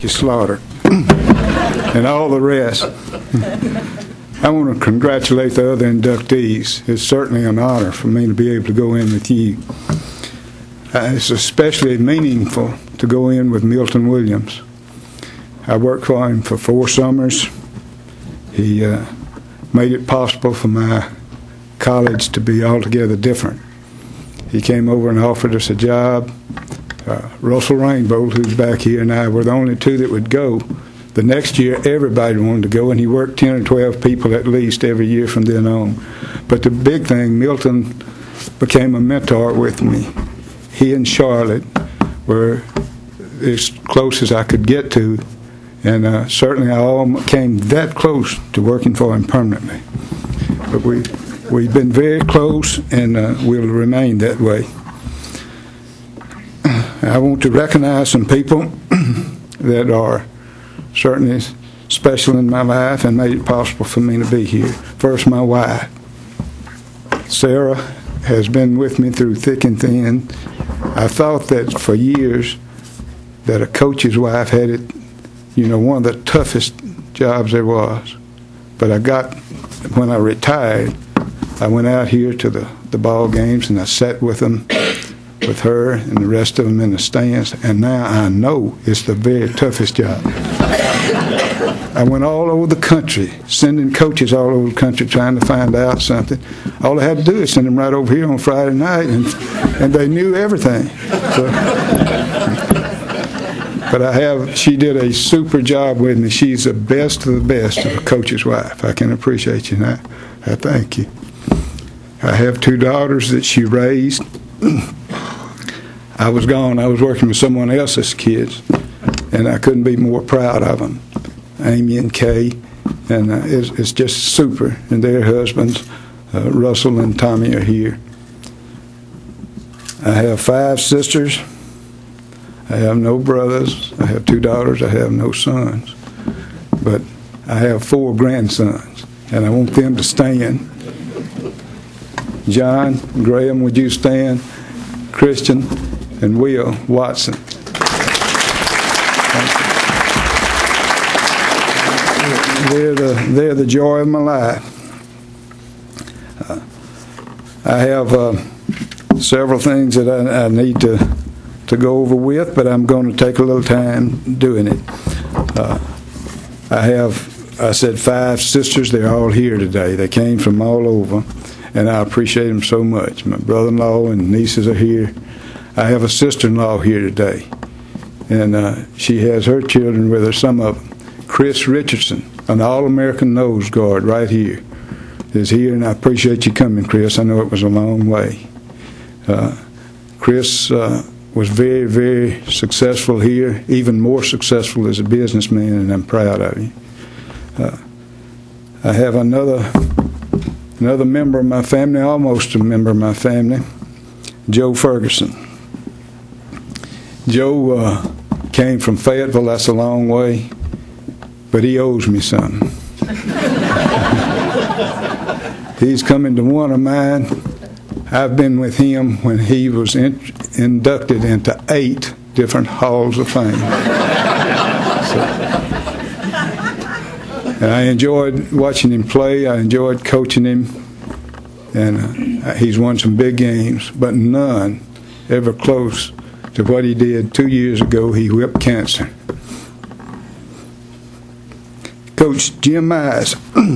Slaughter and all the rest. I want to congratulate the other inductees. It's certainly an honor for me to be able to go in with you. It's especially meaningful to go in with Milton Williams. I worked for him for 4 summers. He made it possible for my college to be altogether different. He came over and offered us a job. Russell Rainbow, who's back here, and I were the only 2 that would go. The next year, everybody wanted to go, and he worked 10 or 12 people at least every year from then on. But the big thing, Milton became a mentor with me. He and Charlotte were as close as I could get to, and certainly I came that close to working for him permanently. But we've been very close, and we'll remain that way. I want to recognize some people that are certainly special in my life and made it possible for me to be here. First, my wife. Sarah has been with me through thick and thin. I thought that for years that a coach's wife had it, one of the toughest jobs there was. But when I retired, I went out here to the ball games and I sat with them, with her and the rest of them in the stands, and now I know it's the very toughest job. I went all over the country, sending coaches all over the country trying to find out something. All I had to do is send them right over here on Friday night, and they knew everything. But she did a super job with me. She's the best of the best of a coach's wife. I can appreciate you, and I thank you. I have 2 daughters that she raised. I was gone. I was working with someone else's kids, and I couldn't be more proud of them, Amy and Kay, and it's just super. And their husbands, Russell and Tommy, are here. I have 5 sisters. I have no brothers. I have 2 daughters. I have no sons. But I have 4 grandsons, and I want them to stand. John, Graham, would you stand? Christian and Will Watson. They're the joy of my life. I have several things that I need to go over with, but I'm going to take a little time doing it. I said 5 sisters. They're all here today. They came from all over, and I appreciate them so much. My brother-in-law and nieces are here. I have a sister-in-law here today, and she has her children with her, some of them. Chris Richardson, an All-American nose guard right here, is here, and I appreciate you coming, Chris. I know it was a long way. Chris was very, very successful here, even more successful as a businessman, and I'm proud of you. I have another member of my family, almost a member of my family, Joe Ferguson. Joe came from Fayetteville. That's a long way, but he owes me something. He's coming to one of mine. I've been with him when he was inducted into 8 different halls of fame. And I enjoyed watching him play. I enjoyed coaching him. And he's won some big games, but none ever close to what he did 2 years ago. He whipped cancer. Coach Jim Mize,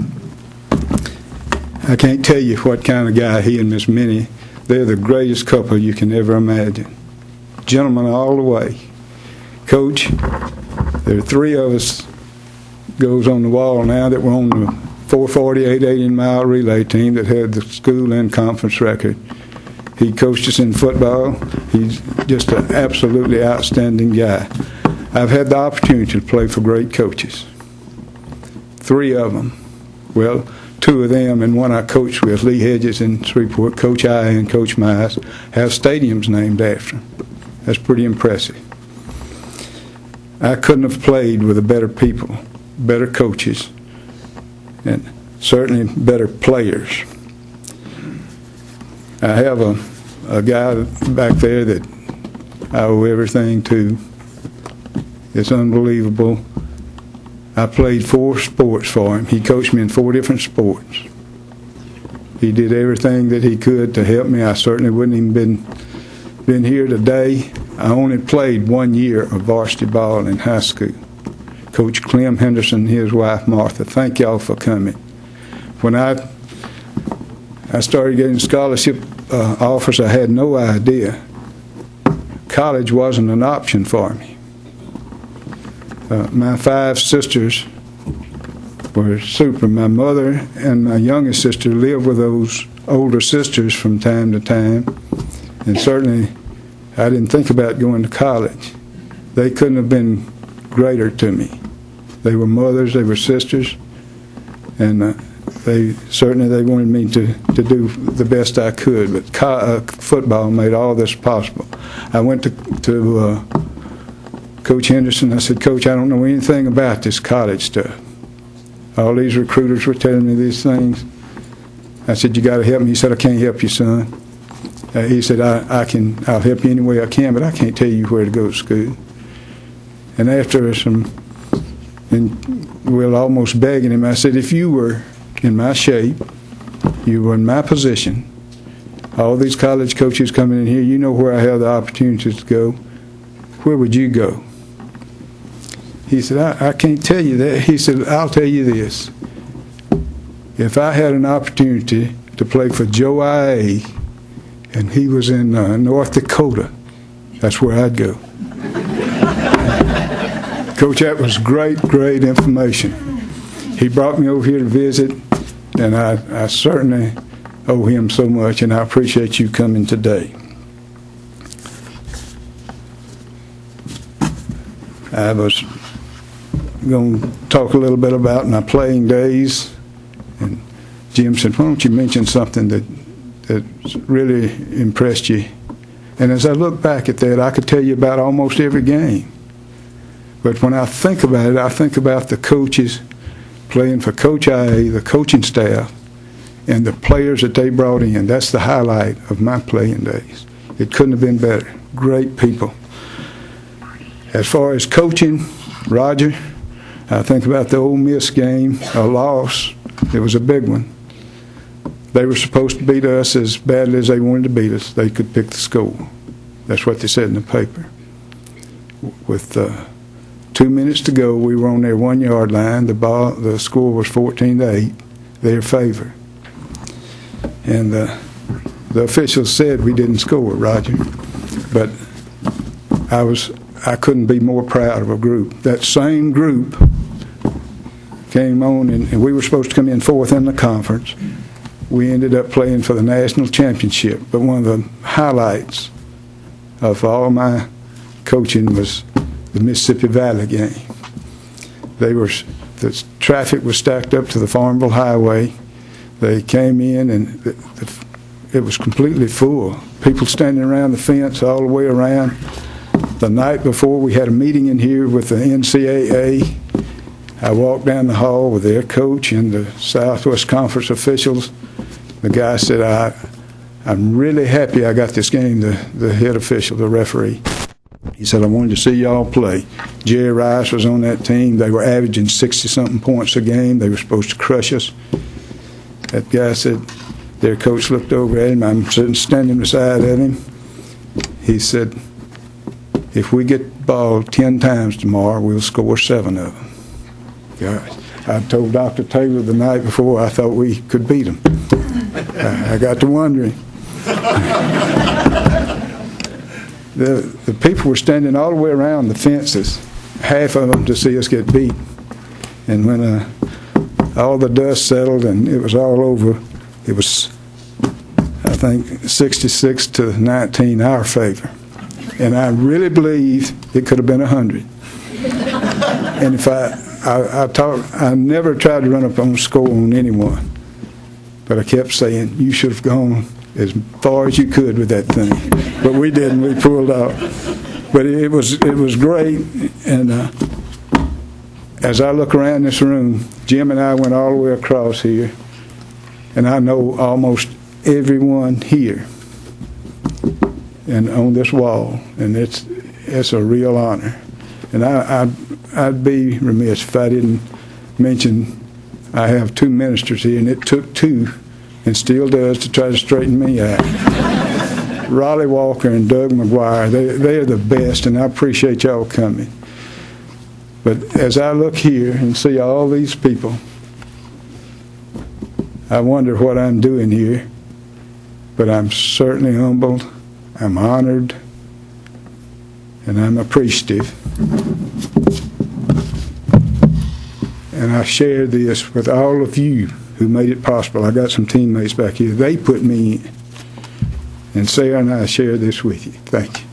I can't tell you what kind of guy he and Miss Minnie, they're the greatest couple you can ever imagine. Gentlemen all the way. Coach, there are 3 of us, goes on the wall now, that were on the 448 80-mile relay team that had the school and conference record. He coached us in football. He's just an absolutely outstanding guy. I've had the opportunity to play for great coaches. 3 of them. Well, 2 of them and one I coached with, Lee Hedges in Shreveport, Coach I and Coach Mize, have stadiums named after him. That's pretty impressive. I couldn't have played with better people, better coaches, and certainly better players. I have a guy back there that I owe everything to. It's unbelievable. I played 4 sports for him. He coached me in 4 different sports. He did everything that he could to help me. I certainly wouldn't even been here today. I only played 1 year of varsity ball in high school. Coach Clem Henderson and his wife Martha, thank y'all for coming. When I started getting scholarship offers, I had no idea. College wasn't an option for me. My 5 sisters were super. My mother and my youngest sister lived with those older sisters from time to time, and certainly I didn't think about going to college. They couldn't have been greater to me. They were mothers, they were sisters, and they wanted me to do the best I could, but football made all this possible. I went to Coach Henderson. I said, Coach, I don't know anything about this college stuff. All these recruiters were telling me these things. I said, you got to help me. He said, I can't help you, son. He said, I'll help you any way I can, but I can't tell you where to go to school. And after almost begging him, I said, if you were in my shape, you were in my position, all these college coaches coming in here, you know where I have the opportunities to go, where would you go? He said, I can't tell you that. He said, I'll tell you this. If I had an opportunity to play for Joe I.A., and he was in North Dakota, that's where I'd go. Coach, that was great information. He brought me over here to visit, and I certainly owe him so much, and I appreciate you coming today. I was going to talk a little bit about my playing days, and Jim said, why don't you mention something that really impressed you? And as I look back at that, I could tell you about almost every game. But when I think about it, I think about the coaches playing for Coach I.A., the coaching staff, and the players that they brought in. That's the highlight of my playing days. It couldn't have been better. Great people. As far as coaching, Roger, I think about the Ole Miss game, a loss. It was a big one. They were supposed to beat us as badly as they wanted to beat us. They could pick the score. That's what they said in the paper. With 2 minutes to go, we were on their 1 yard line. The score was 14-8, their favor. And the officials said we didn't score, Roger. But I couldn't be more proud of a group. That same group came on, and we were supposed to come in 4th in the conference. We ended up playing for the national championship. But one of the highlights of all my coaching was the Mississippi Valley game. The traffic was stacked up to the Farmville Highway. They came in, and it was completely full. People standing around the fence all the way around. The night before, we had a meeting in here with the NCAA. I walked down the hall with their coach and the Southwest Conference officials. The guy said, I'm really happy I got this game, the head official, the referee. He said, I wanted to see y'all play. Jerry Rice was on that team. They were averaging 60-something points a game. They were supposed to crush us. That guy said, their coach looked over at him. I'm standing beside of him. He said, if we get the ball 10 times tomorrow, we'll score 7 of them. Gosh, I told Dr. Taylor the night before I thought we could beat them. I got to wondering. The people were standing all the way around the fences, half of them to see us get beat. And when all the dust settled and it was all over, it was, I think, 66-19 our favor. And I really believe it could have been 100. And if I never tried to run up on score on anyone, but I kept saying, you should have gone as far as you could with that thing. But we didn't. We pulled out. But it was great. And as I look around this room, Jim and I went all the way across here, and I know almost everyone here and on this wall, and it's a real honor. And I'd be remiss if I didn't mention I have two ministers here, and it took two, and still does, to try to straighten me out. Raleigh Walker and Doug McGuire, they're the best, and I appreciate y'all coming. But as I look here and see all these people, I wonder what I'm doing here. But I'm certainly humbled, I'm honored, and I'm appreciative. And I share this with all of you who made it possible. I got some teammates back here. They put me in. And Sarah and I share this with you. Thank you.